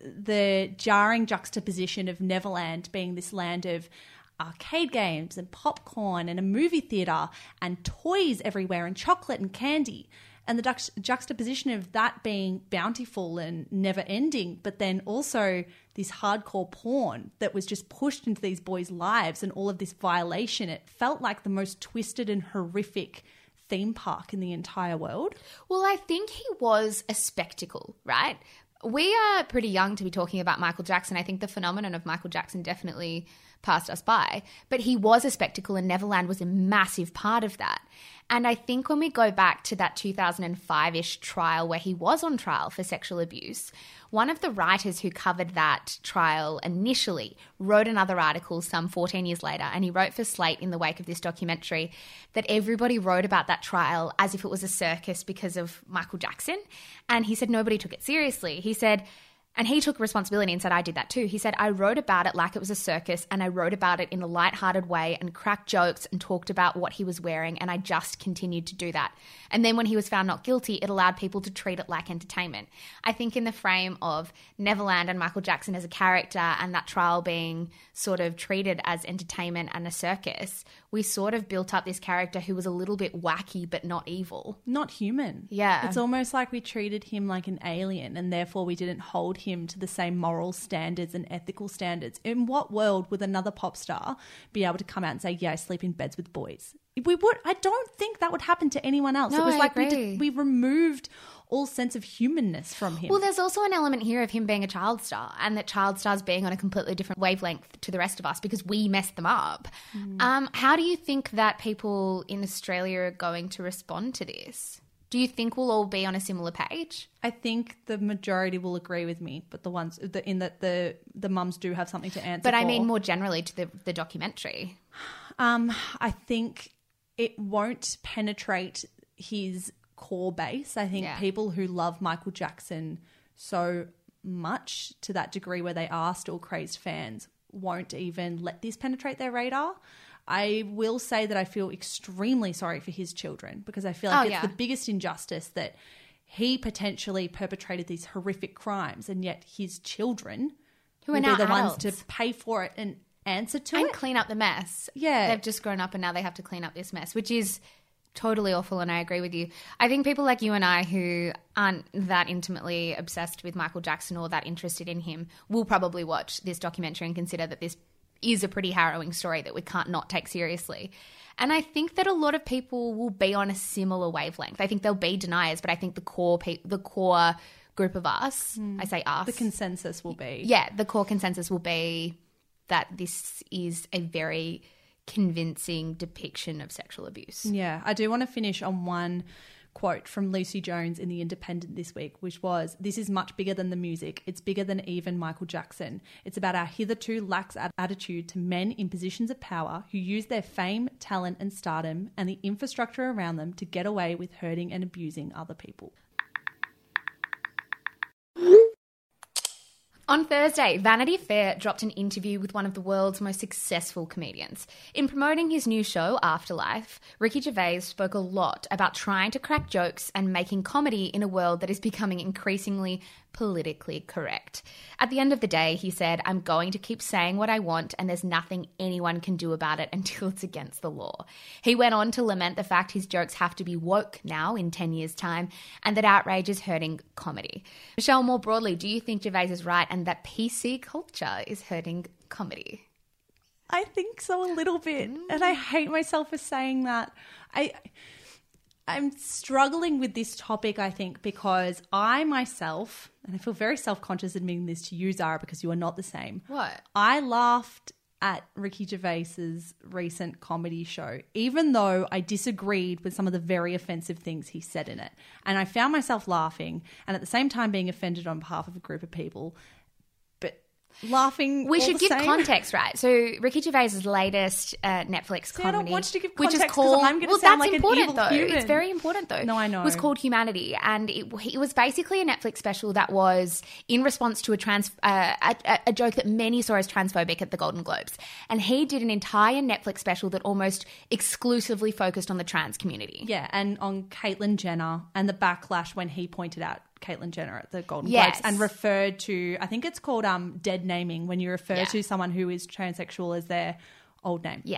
the jarring juxtaposition of Neverland being this land of arcade games and popcorn and a movie theatre and toys everywhere and chocolate and candy. And the juxt- juxtaposition of that being bountiful and never ending, but then also this hardcore porn that was just pushed into these boys' lives and all of this violation. It felt like the most twisted and horrific theme park in the entire world. Well, I think he was a spectacle, right? We are pretty young to be talking about Michael Jackson. I think the phenomenon of Michael Jackson definitely passed us by, but he was a spectacle, and Neverland was a massive part of that. And I think when we go back to that two thousand five-ish trial where he was on trial for sexual abuse, one of the writers who covered that trial initially wrote another article some fourteen years later, and he wrote for Slate in the wake of this documentary that everybody wrote about that trial as if it was a circus because of Michael Jackson. And he said nobody took it seriously. He said, And he took responsibility and said, I did that too. He said, I wrote about it like it was a circus, and I wrote about it in a lighthearted way and cracked jokes and talked about what he was wearing, and I just continued to do that. And then when he was found not guilty, it allowed people to treat it like entertainment. I think in the frame of Neverland and Michael Jackson as a character and that trial being sort of treated as entertainment and a circus, we sort of built up this character who was a little bit wacky but not evil. Not human. Yeah. It's almost like we treated him like an alien, and therefore we didn't hold him to the same moral standards and ethical standards. In what world would another pop star be able to come out and say, yeah, I sleep in beds with boys? We would. I don't think that would happen to anyone else. No, it was I like we, agree. did, we removed all sense of humanness from him. Well, there's also an element here of him being a child star, and that child stars being on a completely different wavelength to the rest of us because we messed them up. Mm. Um, how do you think that people in Australia are going to respond to this? Do you think we'll all be on a similar page? I think the majority will agree with me, but the ones the, in that the the mums do have something to answer. But for. I mean more generally to the the documentary. Um, I think it won't penetrate his core base. I think Yeah. people who love Michael Jackson so much to that degree where they are still crazed fans won't even let this penetrate their radar. I will say that I feel extremely sorry for his children because I feel like Oh, it's yeah. the biggest injustice that he potentially perpetrated these horrific crimes, and yet his children Who will are be now the adults. ones to pay for it and answer to And it. clean up the mess. Yeah. They've just grown up and now they have to clean up this mess, which is totally awful, and I agree with you. I think people like you and I who aren't that intimately obsessed with Michael Jackson or that interested in him will probably watch this documentary and consider that this is a pretty harrowing story that we can't not take seriously. And I think that a lot of people will be on a similar wavelength. I think there'll be deniers, but I think the core pe- the core group of us, I say us. The consensus will be. Yeah, the core consensus will be that this is a very convincing depiction of sexual abuse. Yeah, I do want to finish on one quote from Lucy Jones in The Independent this week, which was, "This is much bigger than the music. It's bigger than even Michael Jackson. It's about our hitherto lax attitude to men in positions of power who use their fame, talent and stardom and the infrastructure around them to get away with hurting and abusing other people." On Thursday, Vanity Fair dropped an interview with one of the world's most successful comedians. In promoting his new show, Afterlife, Ricky Gervais spoke a lot about trying to crack jokes and making comedy in a world that is becoming increasingly politically correct. At the end of the day, he said, "I'm going to keep saying what I want and there's nothing anyone can do about it until it's against the law." He went on to lament the fact his jokes have to be woke now in ten years' time and that outrage is hurting comedy. Michelle, more broadly, do you think Gervais is right and that P C culture is hurting comedy? I think so a little bit. And I hate myself for saying that. I I'm struggling with this topic, I think, because I myself, and I feel very self-conscious admitting this to you, Zara, because you are not the same. What? I laughed at Ricky Gervais's recent comedy show, even though I disagreed with some of the very offensive things he said in it. And I found myself laughing and at the same time being offended on behalf of a group of people. But laughing We all should the give same. context, right? So Ricky Gervais's latest uh, Netflix See, I comedy, don't want you to give which is context 'cause called, I'm gonna well, sound that's like an important evil though. human. It's very important though. No, I know. Was called Humanity, and it, it was basically a Netflix special that was in response to a trans uh, a, a joke that many saw as transphobic at the Golden Globes, and he did an entire Netflix special that almost exclusively focused on the trans community. Yeah, and on Caitlyn Jenner and the backlash when he pointed out Caitlyn Jenner at the Golden Yes. Globes and referred to, I think it's called um, dead naming, when you refer Yeah. to someone who is transsexual as their old name. Yeah.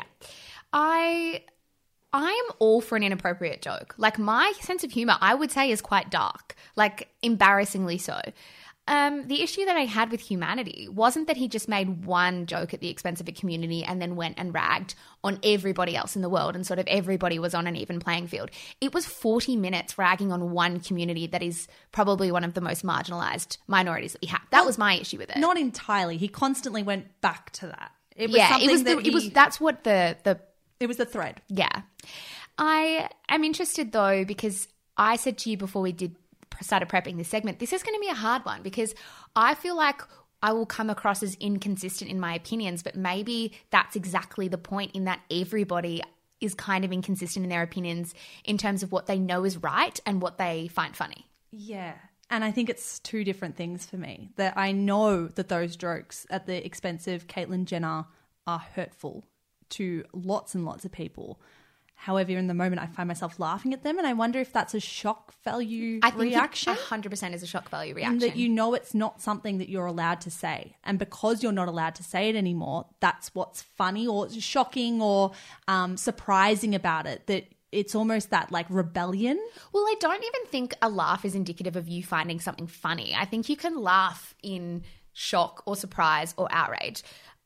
I I am all for an inappropriate joke. Like, my sense of humor, I would say, is quite dark, like embarrassingly so. Um, the issue that I had with Humanity wasn't that he just made one joke at the expense of a community and then went and ragged on everybody else in the world and sort of everybody was on an even playing field. It was forty minutes ragging on one community that is probably one of the most marginalized minorities that we have. That was my issue with it. Not entirely. He constantly went back to that. It was yeah, something it was the, that it was he- that's what the the it was the thread. Yeah. I am interested though, because I said to you before we did started prepping this segment, this is going to be a hard one because I feel like I will come across as inconsistent in my opinions, but maybe that's exactly the point, in that everybody is kind of inconsistent in their opinions in terms of what they know is right and what they find funny. Yeah. And I think it's two different things for me. That I know that those jokes at the expense of Caitlyn Jenner are hurtful to lots and lots of people. However, in the moment, I find myself laughing at them, and I wonder if that's a shock value I think reaction. it one hundred percent is a shock value reaction. And that you know it's not something that you're allowed to say. And because you're not allowed to say it anymore, that's what's funny or shocking or um, surprising about it, that it's almost that like rebellion. Well, I don't even think a laugh is indicative of you finding something funny. I think you can laugh in shock or surprise or outrage.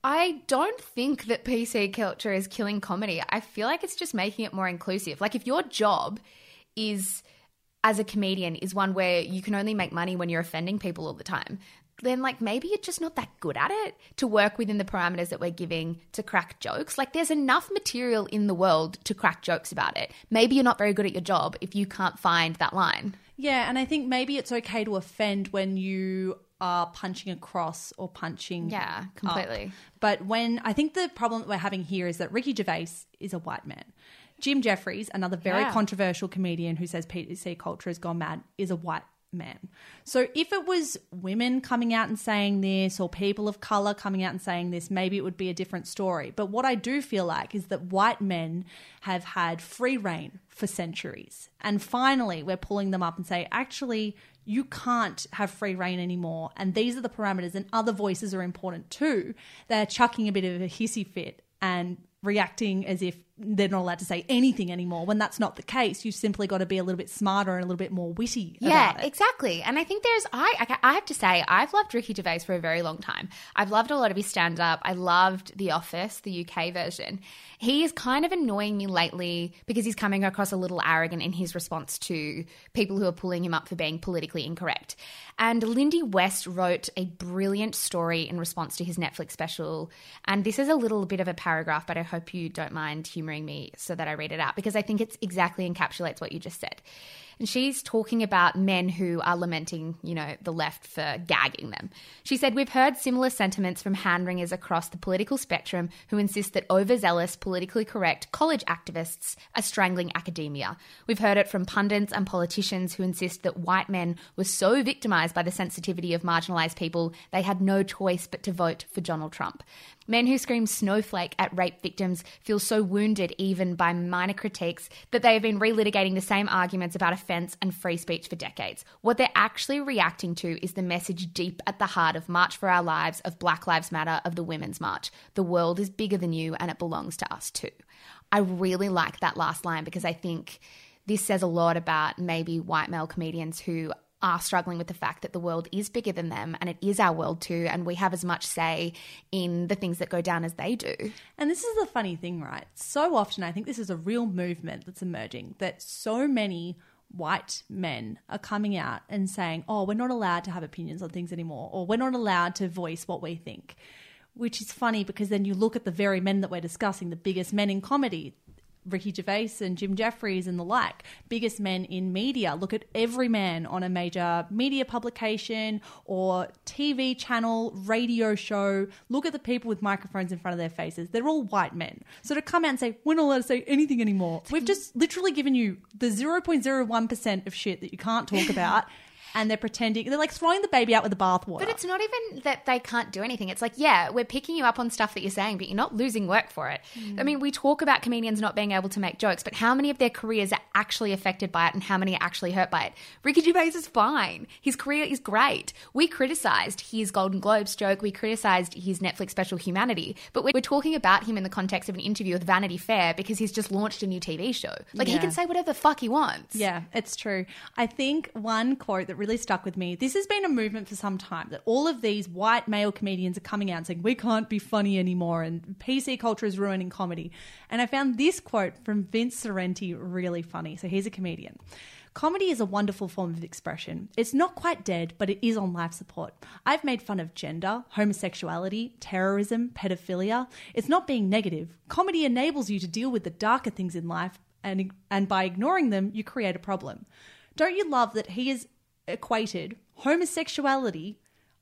I don't think that P C culture is killing comedy. I feel like it's just making it more inclusive. Like if your job is, as a comedian, is one where you can only make money when you're offending people all the time, then like maybe you're just not that good at it to work within the parameters that we're giving to crack jokes. Like there's enough material in the world to crack jokes about it. Maybe you're not very good at your job if you can't find that line. Yeah, and I think maybe it's okay to offend when you are punching across or punching Yeah, completely. up. But when I think the problem that we're having here is that Ricky Gervais is a white man. Jim Jeffries, another very Yeah. controversial comedian who says P C culture has gone mad, is a white man. So if it was women coming out and saying this or people of color coming out and saying this, maybe it would be a different story. But what I do feel like is that white men have had free reign for centuries. And finally, we're pulling them up and say, actually, you can't have free reign anymore. And these are the parameters, and other voices are important too. They're chucking a bit of a hissy fit and reacting as if they're not allowed to say anything anymore, when that's not the case. You've simply got to be a little bit smarter and a little bit more witty Yeah, about it. exactly. And I think there's, I, I have to say, I've loved Ricky Gervais for a very long time. I've loved a lot of his stand-up. I loved The Office, the U K version. He is kind of annoying me lately because he's coming across a little arrogant in his response to people who are pulling him up for being politically incorrect. And Lindy West wrote a brilliant story in response to his Netflix special. And this is a little bit of a paragraph, but I hope you don't mind humoring me so that I read it out, because I think it exactly encapsulates what you just said. And she's talking about men who are lamenting, you know, the left for gagging them. She said, "We've heard similar sentiments from hand-wringers across the political spectrum who insist that overzealous, politically correct college activists are strangling academia. We've heard it from pundits and politicians who insist that white men were so victimized by the sensitivity of marginalized people they had no choice but to vote for Donald Trump. Men who scream snowflake at rape victims feel so wounded even by minor critiques that they have been relitigating the same arguments about offence and free speech for decades. What they're actually reacting to is the message deep at the heart of March for Our Lives, of Black Lives Matter, of the Women's March. The world is bigger than you and it belongs to us too." I really like that last line because I think this says a lot about maybe white male comedians who are struggling with the fact that the world is bigger than them and it is our world too, and we have as much say in the things that go down as they do. And this is the funny thing, right? So often I think this is a real movement that's emerging, that so many white men are coming out and saying, oh, we're not allowed to have opinions on things anymore, or we're not allowed to voice what we think, which is funny because then you look at the very men that we're discussing, the biggest men in comedy, Ricky Gervais and Jim Jeffries and the like, biggest men in media. Look at every man on a major media publication or T V channel, radio show. Look at the people with microphones in front of their faces. They're all white men. So to come out and say, we're not allowed to say anything anymore, we've just literally given you the zero point zero one percent of shit that you can't talk about. And they're pretending, they're like throwing the baby out with the bathwater. But it's not even that they can't do anything. It's like, yeah, we're picking you up on stuff that you're saying, but you're not losing work for it. Mm. I mean, we talk about comedians not being able to make jokes, but how many of their careers are actually affected by it and how many are actually hurt by it? Ricky Gervais is fine. His career is great. We criticised his Golden Globes joke. We criticised his Netflix special Humanity. But we're talking about him in the context of an interview with Vanity Fair because he's just launched a new T V show. Like, yeah. he can say whatever the fuck he wants. Yeah, it's true. I think one quote that really stuck with me, this has been a movement for some time, that all of these white male comedians are coming out and saying, we can't be funny anymore and P C culture is ruining comedy. And I found this quote from Vince Sorrenti really funny. So he's a comedian. "Comedy is a wonderful form of expression. It's not quite dead, but it is on life support. I've made fun of gender, homosexuality, terrorism, pedophilia. It's not being negative. Comedy enables you to deal with the darker things in life, and, and by ignoring them, you create a problem. Don't you love that he is equated homosexuality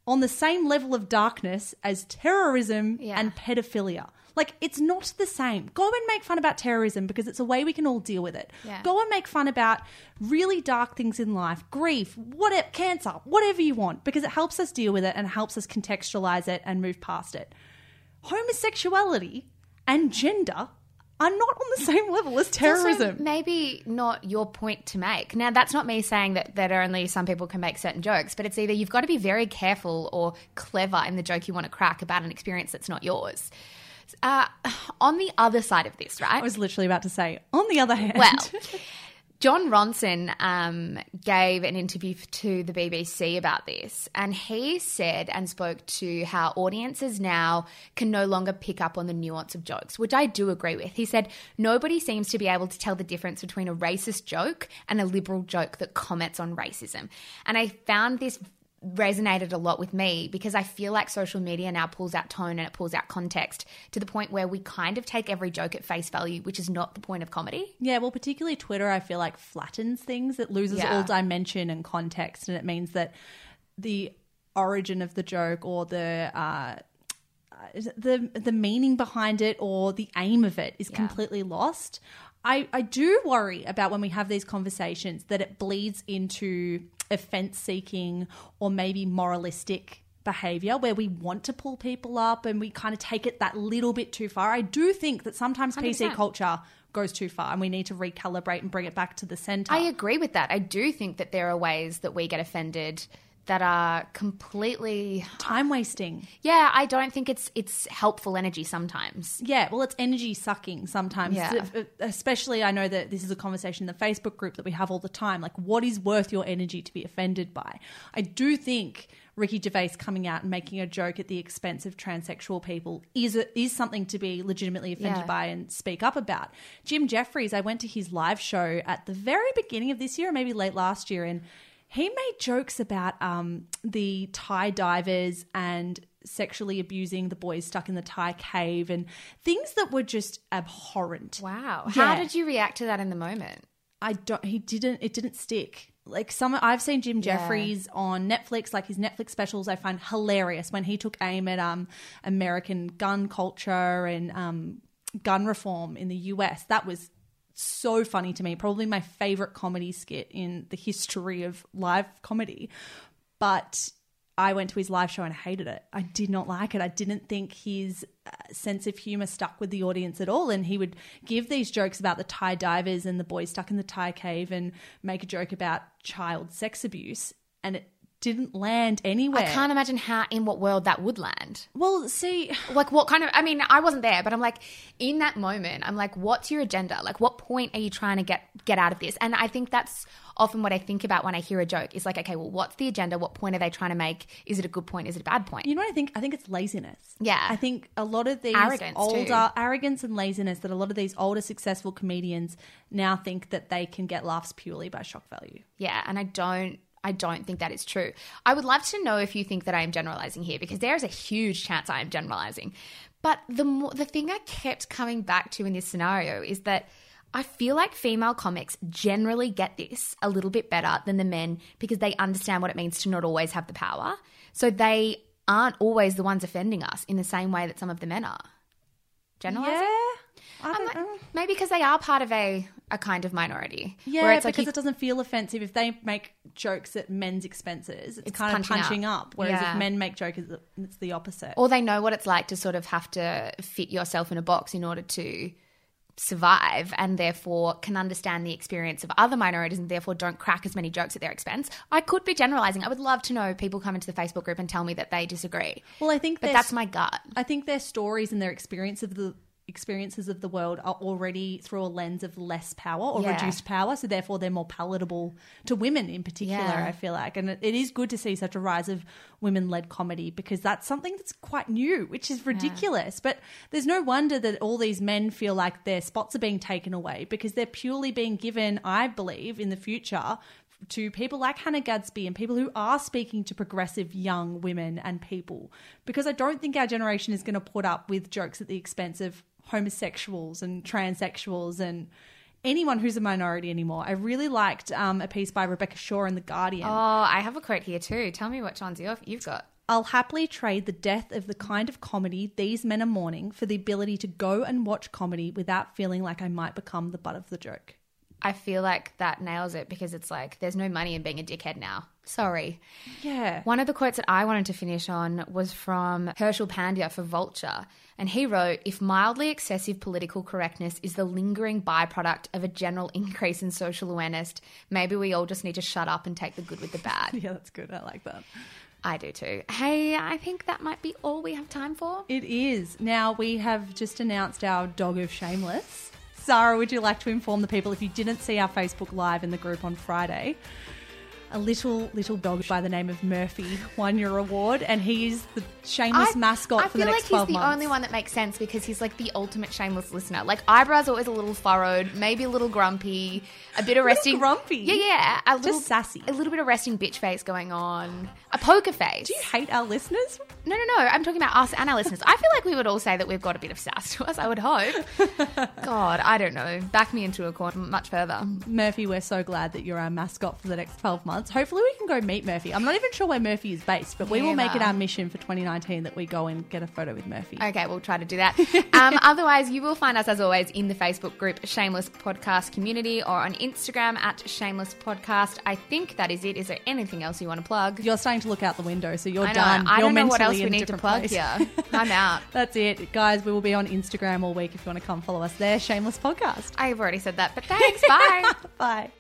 on the same level of darkness as terrorism Yeah. and pedophilia. Like, it's not the same. Go and make fun about terrorism because it's a way we can all deal with it. Yeah. Go and make fun about really dark things in life, grief, whatever, cancer, whatever you want, because it helps us deal with it and helps us contextualize it and move past it. Homosexuality and gender are not on the same level as It's also terrorism. maybe not your point to make. Now, that's not me saying that, that only some people can make certain jokes, but it's either you've got to be very careful or clever in the joke you want to crack about an experience that's not yours. Uh, on the other side of this, right? I was literally about to say, on the other hand. Well, John Ronson um, gave an interview to the B B C about this, and he said and spoke to how audiences now can no longer pick up on the nuance of jokes, which I do agree with. He said, nobody seems to be able to tell the difference between a racist joke and a liberal joke that comments on racism. And I found this resonated a lot with me because I feel like social media now pulls out tone and it pulls out context to the point where we kind of take every joke at face value, which is not the point of comedy. Yeah, well, particularly Twitter, I feel like flattens things. It loses Yeah. all dimension and context, and it means that the origin of the joke or the uh, the the meaning behind it or the aim of it is Yeah. completely lost. I, I do worry about when we have these conversations that it bleeds into offense seeking or maybe moralistic behavior where we want to pull people up and we kind of take it that little bit too far. I do think that sometimes one hundred P C percent. culture goes too far and we need to recalibrate and bring it back to the center. I agree with that. I do think that there are ways that we get offended that are completely Time wasting. yeah, I don't think it's it's helpful energy sometimes. Yeah, well, it's energy sucking sometimes. Yeah. Especially, I know that this is a conversation in the Facebook group that we have all the time. Like, what is worth your energy to be offended by? I do think Ricky Gervais coming out and making a joke at the expense of transsexual people is a, is something to be legitimately offended Yeah. by and speak up about. Jim Jeffries, I went to his live show at the very beginning of this year, or maybe late last year, and he made jokes about um, the Thai divers and sexually abusing the boys stuck in the Thai cave and things that were just abhorrent. Wow. Yeah. How did you react to that in the moment? I don't. He didn't. It didn't stick. Like some, I've seen Jim Yeah. Jeffries on Netflix. Like his Netflix specials, I find hilarious when he took aim at um American gun culture and um gun reform in the U S. That was so funny to me. Probably my favorite comedy skit in the history of live comedy. But I went to his live show and hated it. I did not like it. I didn't think his uh, sense of humor stuck with the audience at all. And he would give these jokes about the Thai divers and the boys stuck in the Thai cave and make a joke about child sex abuse. And it didn't land anywhere. I can't imagine how in what world that would land. Well, see, Like what kind of I mean, I wasn't there, but I'm like in that moment, I'm like, what's your agenda? Like what point are you trying to get get out of this? And I think that's often what I think about when I hear a joke is like, okay, well, what's the agenda? What point are they trying to make? Is it a good point? Is it a bad point? you know what I think? I think it's laziness. Yeah. I think a lot of these Arrogance, older too. arrogance and laziness that a lot of these older successful comedians now think that they can get laughs purely by shock value. Yeah, and I don't I don't think that is true. I would love to know if you think that I am generalizing here because there is a huge chance I am generalizing. But the more, the thing I kept coming back to in this scenario is that I feel like female comics generally get this a little bit better than the men because they understand what it means to not always have the power. So they aren't always the ones offending us in the same way that some of the men are. Generalizing? Yeah. I I'm don't like, know. maybe because they are part of a, a kind of minority. Yeah, where it's because like you- it doesn't feel offensive if they make jokes at men's expenses. It's, It's kind of punching punching up. up. Whereas Yeah. if men make jokes, it's the opposite. Or they know what it's like to sort of have to fit yourself in a box in order to survive and therefore can understand the experience of other minorities and therefore don't crack as many jokes at their expense. I could be generalizing. I would love to know people come into the Facebook group and tell me that they disagree. Well, I think But their- that's my gut. I think their stories and their experience of the experiences of the world are already through a lens of less power or Yeah. reduced power, so therefore they're more palatable to women in particular. Yeah. I feel like, and it, it is good to see such a rise of women-led comedy because that's something that's quite new, which is ridiculous. But there's no wonder that all these men feel like their spots are being taken away because they're purely being given, I believe, in the future to people like Hannah Gadsby and people who are speaking to progressive young women and people, because I don't think our generation is going to put up with jokes at the expense of homosexuals and transsexuals and anyone who's a minority anymore. I really liked um, a piece by Rebecca Shaw in The Guardian. Oh, I have a quote here too. Tell me which ones you've, you've got. I'll happily trade the death of the kind of comedy these men are mourning for the ability to go and watch comedy without feeling like I might become the butt of the joke. I feel like that nails it because it's like there's no money in being a dickhead now. Sorry. Yeah. One of the quotes that I wanted to finish on was from Herschel Pandya for Vulture. And he wrote, if mildly excessive political correctness is the lingering byproduct of a general increase in social awareness, maybe we all just need to shut up and take the good with the bad. Yeah, that's good. I like that. I do too. Hey, I think that might be all we have time for. It is. Now, we have just announced our dog of Shameless. Sarah, would you like to inform the people, if you didn't see our Facebook Live in the group on Friday, a little little dog by the name of Murphy won your award, and he's the Shameless I, mascot I for the next like twelve months. I feel like he's the only one that makes sense because he's like the ultimate Shameless listener. Like eyebrows always a little furrowed, maybe a little grumpy, a bit of resting grumpy? Yeah, yeah, a little Just sassy. a little bit of resting bitch face going on, a poker face. Do you hate our listeners? No, no, no. I'm talking about us and our listeners. I feel like we would all say that we've got a bit of sass to us. I would hope. God, I don't know. Back me into a corner much further. Murphy, we're so glad that you're our mascot for the next twelve months. Hopefully we can go meet Murphy. I'm not even sure where Murphy is based, but we will make it our mission for twenty nineteen that we go and get a photo with Murphy. Okay, we'll try to do that. Um, otherwise, you will find us, as always, in the Facebook group Shameless Podcast Community or on Instagram at Shameless Podcast. I think that is it. Is there anything else you want to plug? You're starting to look out the window, so you're I know. done. I you're don't know what mentally else we in a need to different plug place. here. I'm out. That's it. Guys, we will be on Instagram all week if you want to come follow us there. Shameless Podcast. I've already said that, but thanks. Bye. Bye.